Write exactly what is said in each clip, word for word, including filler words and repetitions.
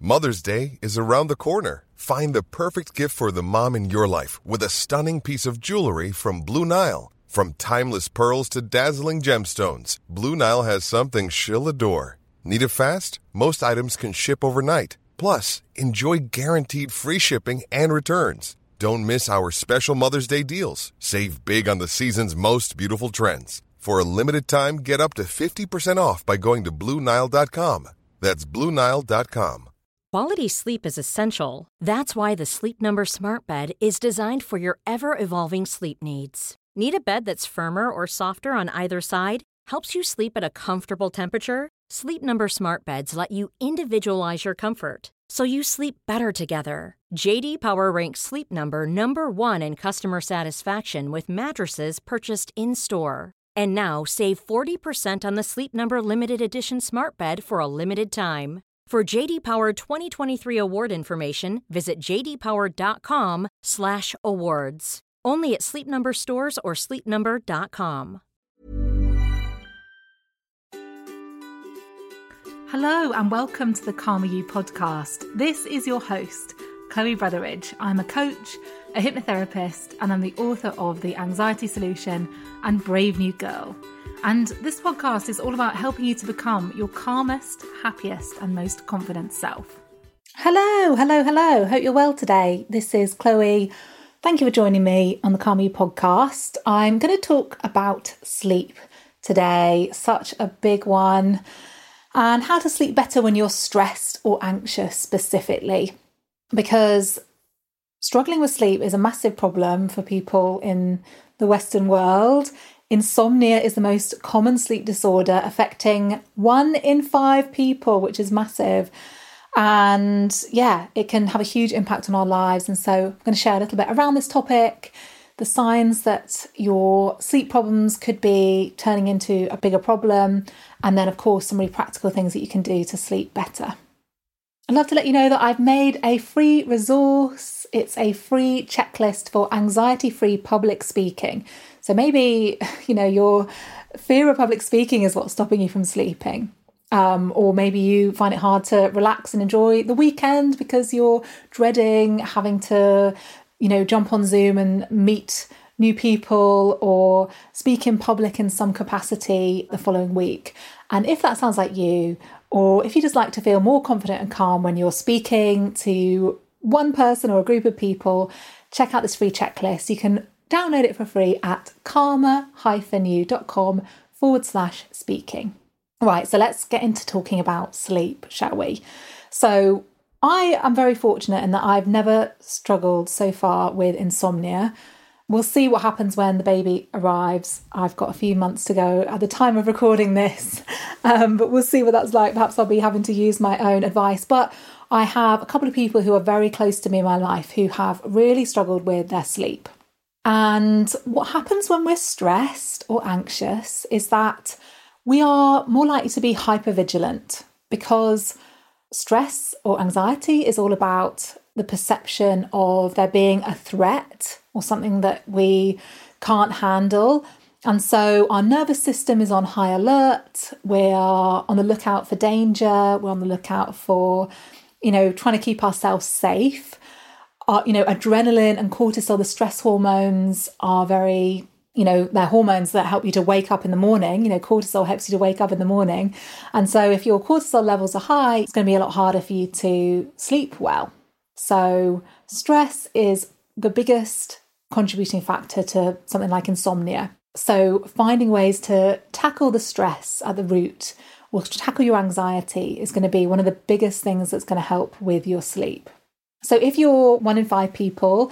Mother's Day is around the corner. Find the perfect gift for the mom in your life with a stunning piece of jewelry from Blue Nile. From timeless pearls to dazzling gemstones, Blue Nile has something she'll adore. Need it fast? Most items can ship overnight. Plus, enjoy guaranteed free shipping and returns. Don't miss our special Mother's Day deals. Save big on the season's most beautiful trends. For a limited time, get up to fifty percent off by going to Blue Nile dot com. That's Blue Nile dot com. Quality sleep is essential. That's why the Sleep Number Smart Bed is designed for your ever-evolving sleep needs. Need a bed that's firmer or softer on either side? Helps you sleep at a comfortable temperature? Sleep Number Smart Beds let you individualize your comfort, so you sleep better together. J D Power ranks Sleep Number number one in customer satisfaction with mattresses purchased in-store. And now save forty percent on the Sleep Number Limited Edition Smart Bed for a limited time. For J D Power twenty twenty-three award information, visit j d power dot com slash awards. Only at Sleep Number stores or sleep number dot com. Hello and welcome to the Calmer You podcast. This is your host, Chloe Brotheridge. I'm a coach, a hypnotherapist, and I'm the author of The Anxiety Solution and Brave New Girl. And this podcast is all about helping you to become your calmest, happiest, and most confident self. Hello, hello, hello. Hope you're well today. This is Chloe. Thank you for joining me on the Calmer You podcast. I'm going to talk about sleep today, such a big one, and how to sleep better when you're stressed or anxious specifically, because struggling with sleep is a massive problem for people in the Western world. Insomnia is the most common sleep disorder, affecting one in five people, which is massive. And yeah, it can have a huge impact on our lives. And so I'm going to share a little bit around this topic, the signs that your sleep problems could be turning into a bigger problem, and then of course some really practical things that you can do to sleep better. I'd love to let you know that I've made a free resource. It's a free checklist for anxiety-free public speaking. So maybe, you know, your fear of public speaking is what's stopping you from sleeping. Um, or maybe you find it hard to relax and enjoy the weekend because you're dreading having to, you know, jump on Zoom and meet new people or speak in public in some capacity the following week. And if that sounds like you, or if you just like to feel more confident and calm when you're speaking to one person or a group of people, check out this free checklist. You can download it for free at calmer-you.com forward slash speaking. Right, so let's get into talking about sleep, shall we? So I am very fortunate in that I've never struggled so far with insomnia. We'll see what happens when the baby arrives. I've got a few months to go at the time of recording this, um, but we'll see what that's like. Perhaps I'll be having to use my own advice. But I have a couple of people who are very close to me in my life who have really struggled with their sleep. And what happens when we're stressed or anxious is that we are more likely to be hypervigilant, because stress or anxiety is all about the perception of there being a threat or something that we can't handle. And so our nervous system is on high alert. We are on the lookout for danger. We're on the lookout for, you know, trying to keep ourselves safe. Our, you know, adrenaline and cortisol, the stress hormones, are very, you know, they're hormones that help you to wake up in the morning. You know, cortisol helps you to wake up in the morning. And so if your cortisol levels are high, it's going to be a lot harder for you to sleep well. So stress is the biggest contributing factor to something like insomnia. So finding ways to tackle the stress at the root or to tackle your anxiety is going to be one of the biggest things that's going to help with your sleep. So if you're one in five people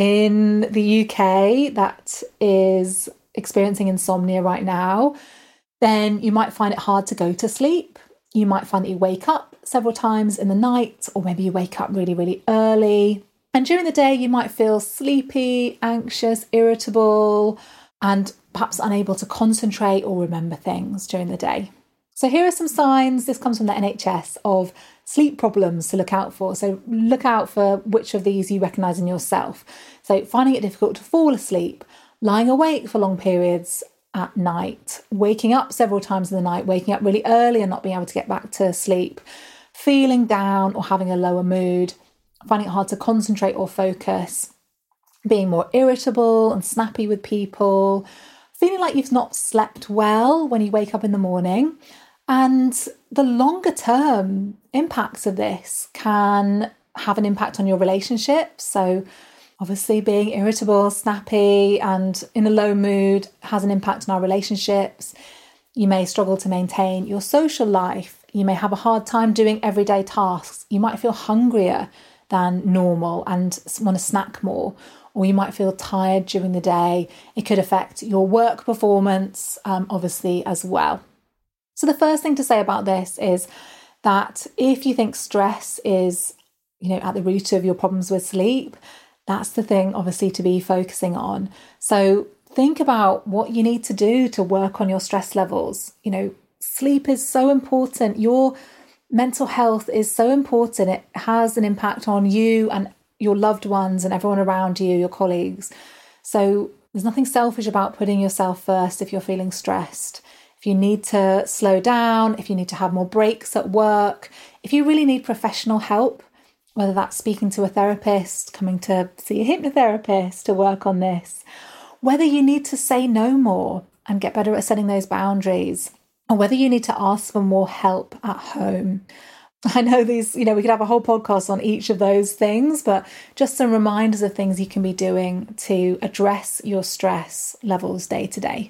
in the U K that is experiencing insomnia right now, then you might find it hard to go to sleep. You might find that you wake up several times in the night, or maybe you wake up really, really early. And during the day, you might feel sleepy, anxious, irritable, and perhaps unable to concentrate or remember things during the day. So here are some signs, this comes from the N H S, of sleep problems to look out for. So look out for which of these you recognise in yourself. So finding it difficult to fall asleep, lying awake for long periods at night, waking up several times in the night, waking up really early and not being able to get back to sleep, feeling down or having a lower mood, finding it hard to concentrate or focus, being more irritable and snappy with people, feeling like you've not slept well when you wake up in the morning. And the longer term impacts of this can have an impact on your relationships. So obviously being irritable, snappy, and in a low mood has an impact on our relationships. You may struggle to maintain your social life. You may have a hard time doing everyday tasks. You might feel hungrier than normal and want to snack more, or you might feel tired during the day. It could affect your work performance, um, obviously, as well. So the first thing to say about this is that if you think stress is, you know, at the root of your problems with sleep, that's the thing, obviously, to be focusing on. So think about what you need to do to work on your stress levels. You know, sleep is so important. Your mental health is so important. It has an impact on you and your loved ones and everyone around you, your colleagues. So there's nothing selfish about putting yourself first if you're feeling stressed. If you need to slow down, if you need to have more breaks at work, if you really need professional help, whether that's speaking to a therapist, coming to see a hypnotherapist to work on this, whether you need to say no more and get better at setting those boundaries, or whether you need to ask for more help at home. I know these, you know, we could have a whole podcast on each of those things, but just some reminders of things you can be doing to address your stress levels day to day.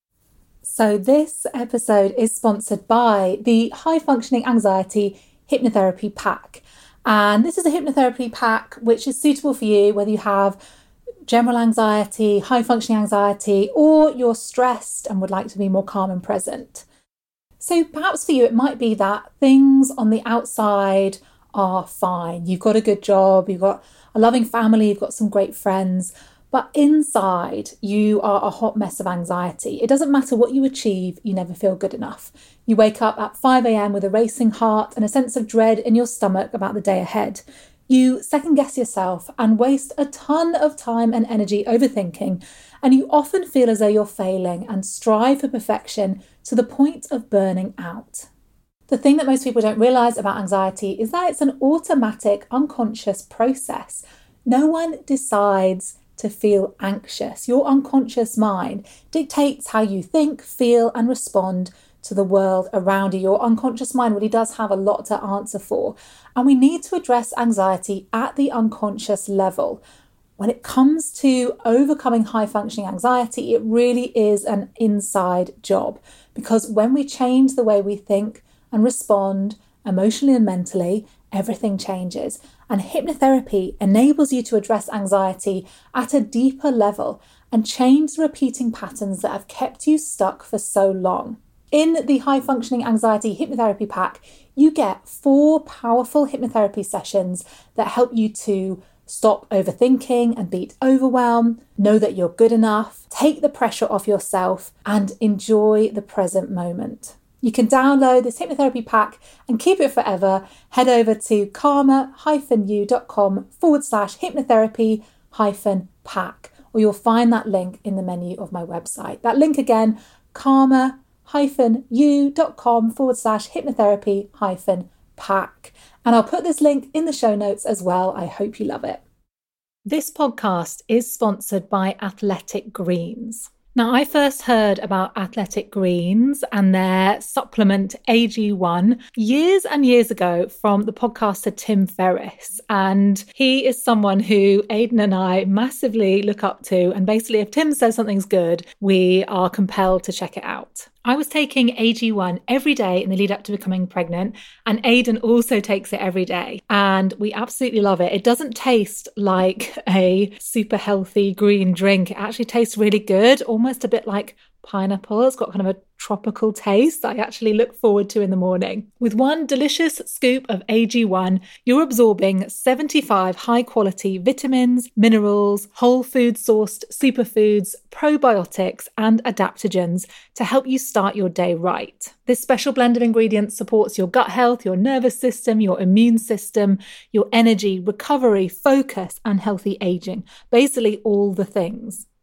So this episode is sponsored by the High Functioning Anxiety Hypnotherapy Pack. And this is a hypnotherapy pack which is suitable for you, whether you have general anxiety, high functioning anxiety, or you're stressed and would like to be more calm and present. So perhaps for you, it might be that things on the outside are fine. You've got a good job, you've got a loving family, you've got some great friends, but inside you are a hot mess of anxiety. It doesn't matter what you achieve, you never feel good enough. You wake up at five a.m. with a racing heart and a sense of dread in your stomach about the day ahead. You second guess yourself and waste a ton of time and energy overthinking, and you often feel as though you're failing and strive for perfection to the point of burning out. The thing that most people don't realise about anxiety is that it's an automatic, unconscious process. No one decides to feel anxious. Your unconscious mind dictates how you think, feel, and respond to the world around you. Your unconscious mind really does have a lot to answer for. And we need to address anxiety at the unconscious level. When it comes to overcoming high functioning anxiety, it really is an inside job, because when we change the way we think and respond emotionally and mentally, everything changes. And hypnotherapy enables you to address anxiety at a deeper level and change the repeating patterns that have kept you stuck for so long. In the High Functioning Anxiety Hypnotherapy Pack, you get four powerful hypnotherapy sessions that help you to stop overthinking and beat overwhelm, know that you're good enough, take the pressure off yourself, and enjoy the present moment. You can download this hypnotherapy pack and keep it forever. Head over to karma-u.com forward slash hypnotherapy hyphen pack, or you'll find that link in the menu of my website. That link again, karma-u.com forward slash hypnotherapy hyphen pack. And I'll put this link in the show notes as well. I hope you love it. This podcast is sponsored by Athletic Greens. Now, I first heard about Athletic Greens and their supplement A G one years and years ago from the podcaster Tim Ferriss. And he is someone who Aidan and I massively look up to. And basically, if Tim says something's good, we are compelled to check it out. I was taking A G one every day in the lead up to becoming pregnant, and Aidan also takes it every day. And we absolutely love it. It doesn't taste like a super healthy green drink. It actually tastes really good, almost a bit like pineapple. It's got kind of a tropical taste that I actually look forward to in the morning. With one delicious scoop of A G one, you're absorbing seventy-five high-quality vitamins, minerals, whole food sourced superfoods, probiotics, and adaptogens to help you start your day right. This special blend of ingredients supports your gut health, your nervous system, your immune system, your energy, recovery, focus, and healthy aging. Basically, all the things.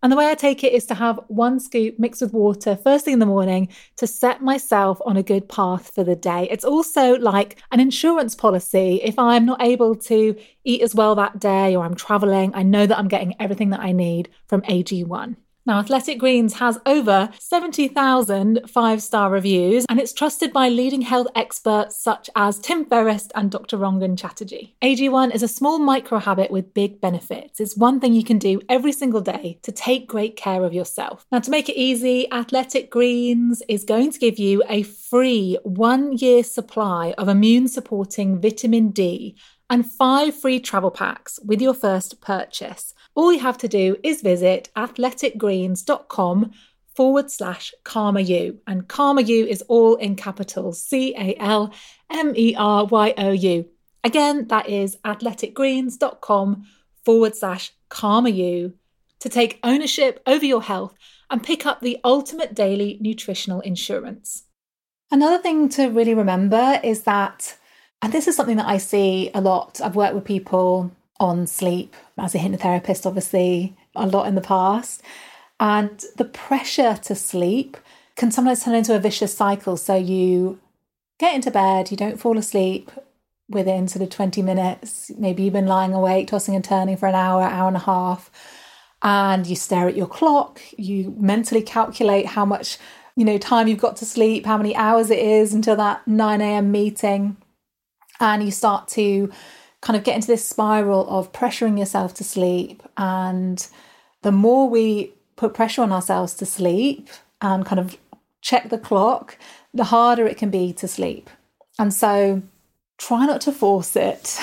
And the way I take it is to have one scoop mixed with water first thing in the morning to set myself on a good path for the day. It's also like an insurance policy. If I'm not able to eat as well that day or I'm traveling, I know that I'm getting everything that I need from A G one. Now, Athletic Greens has over seventy thousand five-star reviews, and it's trusted by leading health experts such as Tim Ferriss and Doctor Rangan Chatterjee. A G one is a small micro habit with big benefits. It's one thing you can do every single day to take great care of yourself. Now, to make it easy, Athletic Greens is going to give you a free one-year supply of immune-supporting vitamin D and five free travel packs with your first purchase. All you have to do is visit athleticgreens.com forward slash CalmerYou. And CalmerYou is all in capitals, C A L M E R Y O U. Again, that is athleticgreens.com forward slash CalmerYou to take ownership over your health and pick up the ultimate daily nutritional insurance. Another thing to really remember is that, and this is something that I see a lot, I've worked with people on sleep as a hypnotherapist, obviously, a lot in the past. And the pressure to sleep can sometimes turn into a vicious cycle. So you get into bed, you don't fall asleep within sort of twenty minutes. Maybe you've been lying awake, tossing and turning for an hour, hour and a half. And you stare at your clock. You mentally calculate how much, you know, time you've got to sleep, how many hours it is until that nine a.m. meeting. And you start to kind of get into this spiral of pressuring yourself to sleep. And the more we put pressure on ourselves to sleep and kind of check the clock, the harder it can be to sleep. And so try not to force it.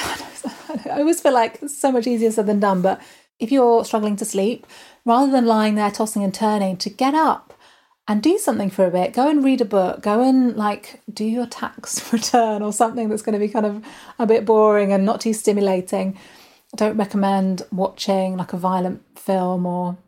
I always feel like it's so much easier said than done, but if you're struggling to sleep, rather than lying there tossing and turning, to get up and do something for a bit. Go and read a book. Go and like do your tax return or something that's going to be kind of a bit boring and not too stimulating. I don't recommend watching like a violent film or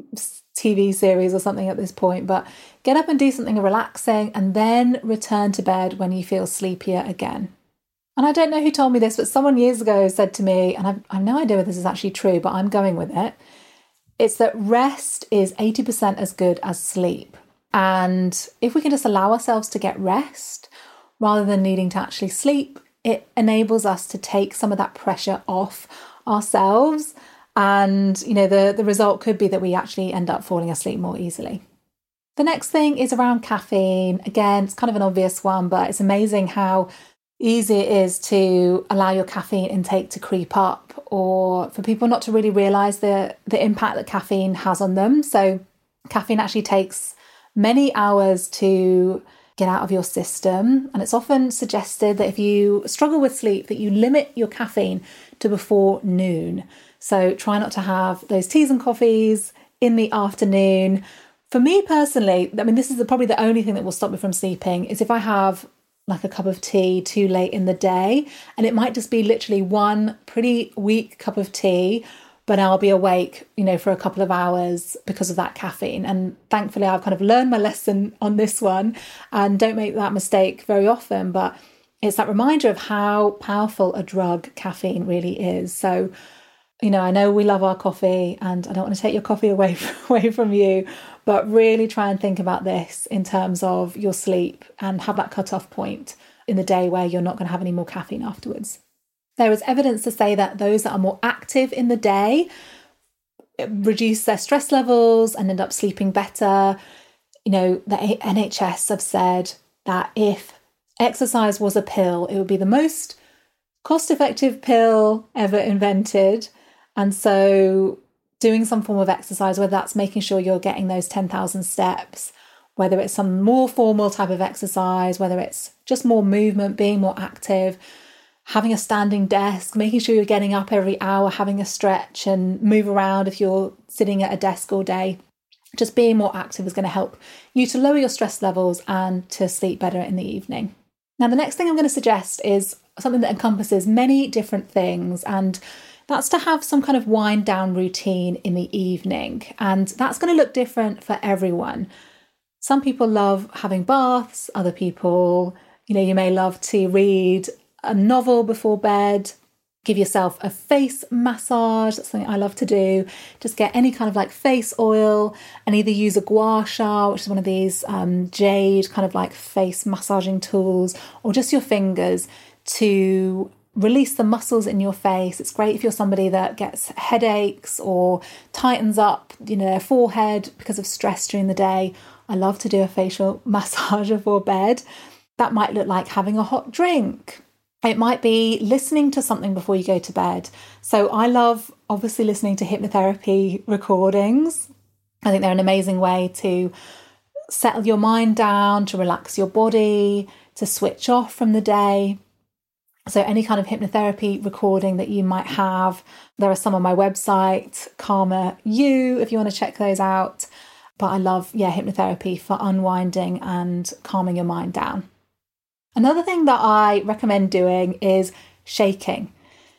T V series or something at this point, but get up and do something relaxing and then return to bed when you feel sleepier again. And I don't know who told me this, but someone years ago said to me, and I've, I've no idea whether this is actually true, but I'm going with it. It's that rest is eighty percent as good as sleep. And if we can just allow ourselves to get rest rather than needing to actually sleep, it enables us to take some of that pressure off ourselves. And, you know, the, the result could be that we actually end up falling asleep more easily. The next thing is around caffeine. Again, it's kind of an obvious one, but it's amazing how easy it is to allow your caffeine intake to creep up, or for people not to really realise the, the impact that caffeine has on them. So caffeine actually takes many hours to get out of your system. And it's often suggested that if you struggle with sleep, that you limit your caffeine to before noon. So try not to have those teas and coffees in the afternoon. For me personally, I mean, this is probably the only thing that will stop me from sleeping is if I have like a cup of tea too late in the day. And it might just be literally one pretty weak cup of tea, but I'll be awake, you know, for a couple of hours because of that caffeine. And thankfully, I've kind of learned my lesson on this one and don't make that mistake very often. But it's that reminder of how powerful a drug caffeine really is. So, you know, I know we love our coffee and I don't want to take your coffee away, away from you, but really try and think about this in terms of your sleep and have that cutoff point in the day where you're not going to have any more caffeine afterwards. There is evidence to say that those that are more active in the day reduce their stress levels and end up sleeping better. You know, the N H S have said that if exercise was a pill, it would be the most cost-effective pill ever invented. And so doing some form of exercise, whether that's making sure you're getting those ten thousand steps, whether it's some more formal type of exercise, whether it's just more movement, being more active, having a standing desk, making sure you're getting up every hour, having a stretch and move around if you're sitting at a desk all day. Just being more active is going to help you to lower your stress levels and to sleep better in the evening. Now, the next thing I'm going to suggest is something that encompasses many different things, and that's to have some kind of wind down routine in the evening. And that's going to look different for everyone. Some people love having baths, other people, you know, you may love to read a novel before bed, Give yourself a face massage. That's something I love to do. Just get any kind of like face oil and either use a gua sha, which is one of these um, jade kind of like face massaging tools, or just your fingers to release the muscles in your face. It's great if you're somebody that gets headaches or tightens up, you know, their forehead because of stress during the day. I love to do a facial massage before bed. That might look like having a hot drink. It might be listening to something before you go to bed. So I love obviously listening to hypnotherapy recordings. I think they're an amazing way to settle your mind down, to relax your body, to switch off from the day. So any kind of hypnotherapy recording that you might have, there are some on my website, Calmer You, if you want to check those out. But I love, yeah, hypnotherapy for unwinding and calming your mind down. Another thing that I recommend doing is shaking.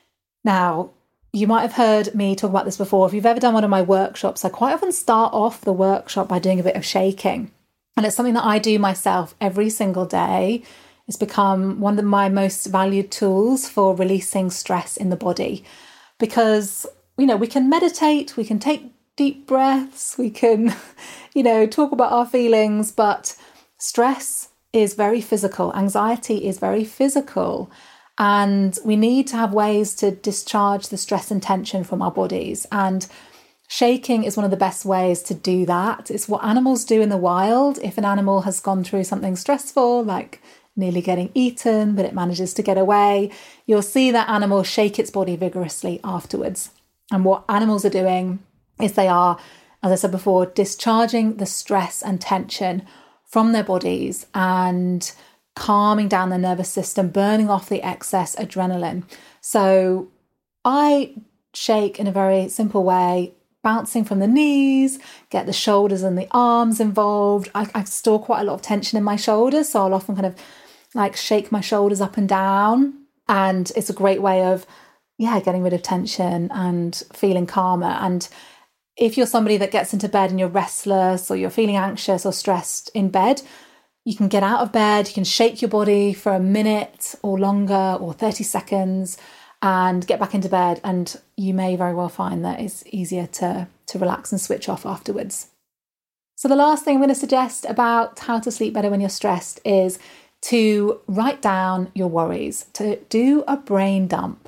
Now, you might have heard me talk about this before. If you've ever done one of my workshops, I quite often start off the workshop by doing a bit of shaking. And it's something that I do myself every single day. It's become one of my most valued tools for releasing stress in the body. Because, you know, we can meditate, we can take deep breaths, we can, you know, talk about our feelings, but stress is very physical. Anxiety is very physical. And we need to have ways to discharge the stress and tension from our bodies. And shaking is one of the best ways to do that. It's what animals do in the wild. If an animal has gone through something stressful, like nearly getting eaten, but it manages to get away, you'll see that animal shake its body vigorously afterwards. And what animals are doing is they are, as I said before, discharging the stress and tension from their bodies and calming down their nervous system, burning off the excess adrenaline. So I shake in a very simple way, bouncing from the knees, get the shoulders and the arms involved. I, I store quite a lot of tension in my shoulders, so I'll often kind of like shake my shoulders up and down. And it's a great way of, yeah, getting rid of tension and feeling calmer. And if you're somebody that gets into bed and you're restless or you're feeling anxious or stressed in bed, you can get out of bed, you can shake your body for a minute or longer or thirty seconds and get back into bed. And you may very well find that it's easier to, to relax and switch off afterwards. So the last thing I'm going to suggest about how to sleep better when you're stressed is to write down your worries, to do a brain dump.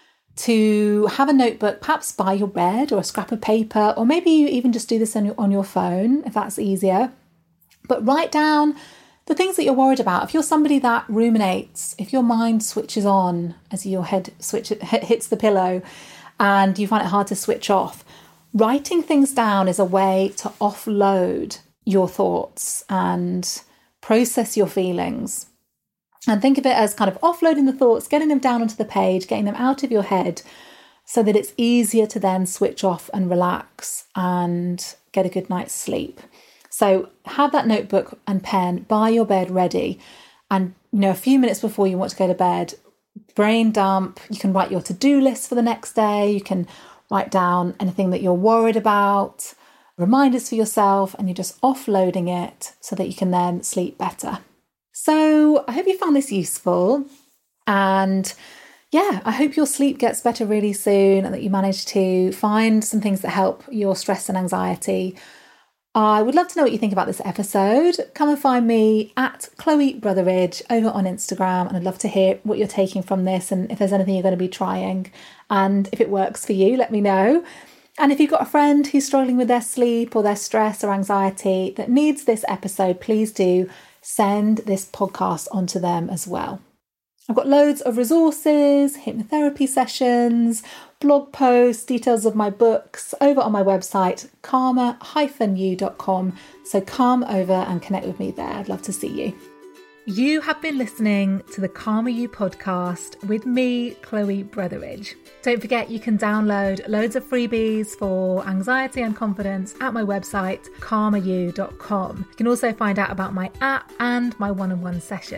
To have a notebook, perhaps by your bed or a scrap of paper, or maybe you even just do this on your, on your phone if that's easier. But write down the things that you're worried about. If you're somebody that ruminates, if your mind switches on as your head switch, hits the pillow and you find it hard to switch off, writing things down is a way to offload your thoughts and process your feelings. And think of it as kind of offloading the thoughts, getting them down onto the page, getting them out of your head so that it's easier to then switch off and relax and get a good night's sleep. So have that notebook and pen by your bed ready. And, you know, a few minutes before you want to go to bed, brain dump. You can write your to-do list for the next day. You can write down anything that you're worried about, reminders for yourself, and you're just offloading it so that you can then sleep better. So I hope you found this useful, and yeah, I hope your sleep gets better really soon and that you manage to find some things that help your stress and anxiety. I would love to know what you think about this episode. Come and find me at Chloe Brotheridge over on Instagram, and I'd love to hear what you're taking from this and if there's anything you're going to be trying. And if it works for you, let me know. And if you've got a friend who's struggling with their sleep or their stress or anxiety that needs this episode, please do send this podcast onto them as well. I've got loads of resources, hypnotherapy sessions, blog posts, details of my books over on my website, calmer dash you dot com. So come over and connect with me there. I'd love to see you. You have been listening to the Calmer You podcast with me, Chloe Brotheridge. Don't forget you can download loads of freebies for anxiety and confidence at my website, calmer you dot com. You can also find out about my app and my one-on-one sessions.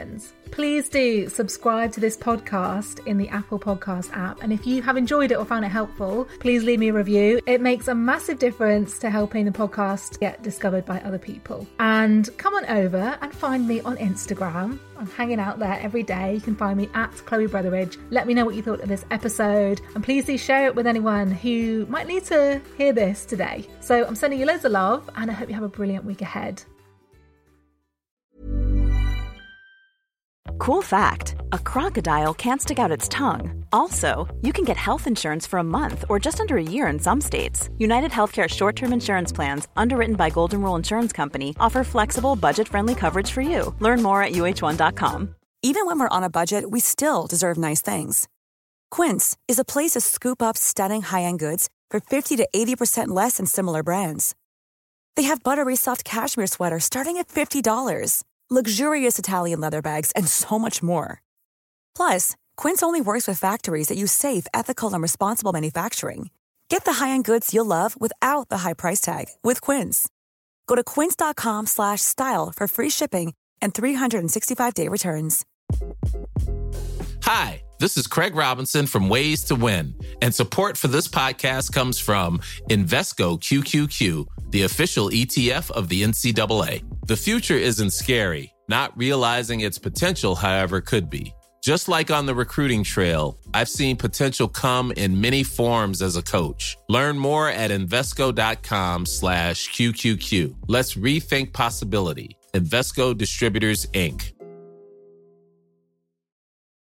Please do subscribe to this podcast in the Apple Podcast app. And if you have enjoyed it or found it helpful, please leave me a review. It makes a massive difference to helping the podcast get discovered by other people. And come on over and find me on Instagram. I'm hanging out there every day. You can find me at Chloe Brotheridge. Let me know what you thought of this episode. And please do share it with anyone who might need to hear this today. So I'm sending you loads of love and I hope you have a brilliant week ahead. Cool fact, a crocodile can't stick out its tongue. Also, you can get health insurance for a month or just under a year in some states. United Healthcare short-term insurance plans, underwritten by Golden Rule Insurance Company, offer flexible, budget-friendly coverage for you. Learn more at U H one dot com. Even when we're on a budget, we still deserve nice things. Quince is a place to scoop up stunning high-end goods for fifty to eighty percent less than similar brands. They have buttery soft cashmere sweaters starting at fifty dollars. Luxurious Italian leather bags, and so much more. Plus, Quince only works with factories that use safe, ethical, and responsible manufacturing. Get the high-end goods you'll love without the high price tag with Quince. Go to quince.com slash style for free shipping and three sixty-five day returns. Hi, this is Craig Robinson from Ways to Win, and support for this podcast comes from Invesco Q Q Q, the official E T F of the N C double A. The future isn't scary. Not realizing its potential, however, could be. Just like on the recruiting trail, I've seen potential come in many forms as a coach. Learn more at Invesco.com slash QQQ. Let's rethink possibility. Invesco Distributors, Incorporated.